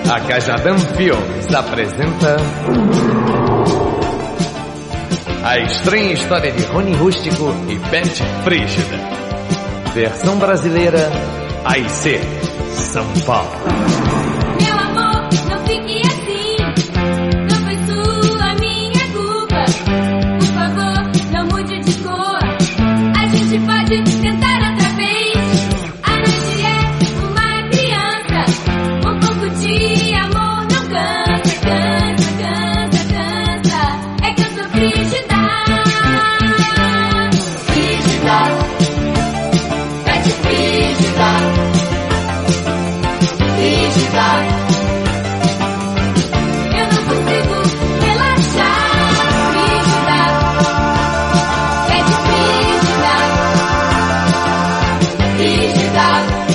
A Cajadão Filmes apresenta a estranha história de Rony Rústico e Beth Frígida. Versão brasileira, AIC, São Paulo. Meu amor, não fique assim. Não foi sua, minha culpa. Por favor, não mude de cor. A gente pode tentar outra vez. A noite é uma criança. Um pouco de amor não cansa, cansa, cansa, cansa. É que eu sou frígida. Frígida. Beth frígida. Frígida. Eu não consigo relaxar. Frígida. Beth frígida. Frígida.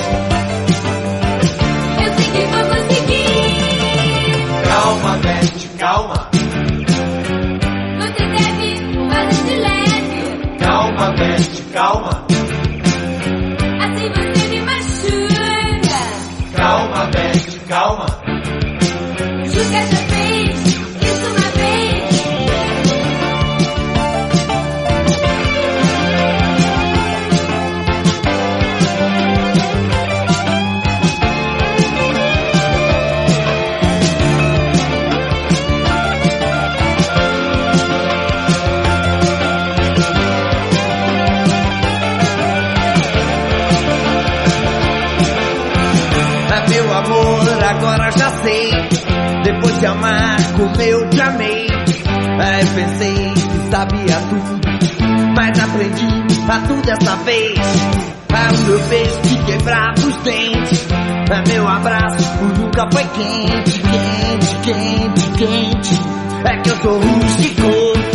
Eu sei que vou conseguir. Calma, Beth, calma. Você deve fazer de leve. Calma, Beth, calma. Assim você me machuca. Calma, Beth, calma. Juca já fez isso uma vez. Meu amor, agora já sei. Depois de amar como eu te amei, pensei que sabia tudo, mas aprendi a tudo dessa vez. O meu beijo que quebrava os dentes, meu abraço nunca foi quente, quente, quente, quente. É que eu sou rústico.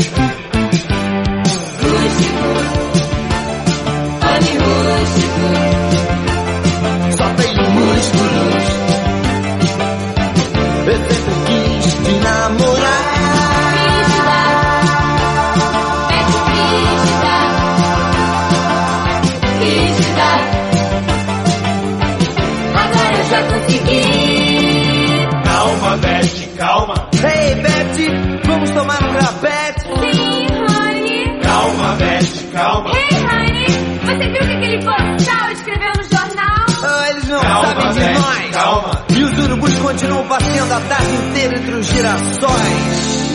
Rústico. Rony rústico. Só tenho músculos. Eu sempre quis te namorar. Frígida. Beth frígida. Frígida. Agora eu já consegui. Calma, Beth, calma. Ei, Beth, vamos tomar um grapete? Sim, Rony. Calma, Beth, calma. Ei, Rony, você viu que aquele boçal escreveu no jornal? Eles não Calma, sabem de Beth, nós. calma. E os urubus continuam passeando a tarde inteira entre os girassóis.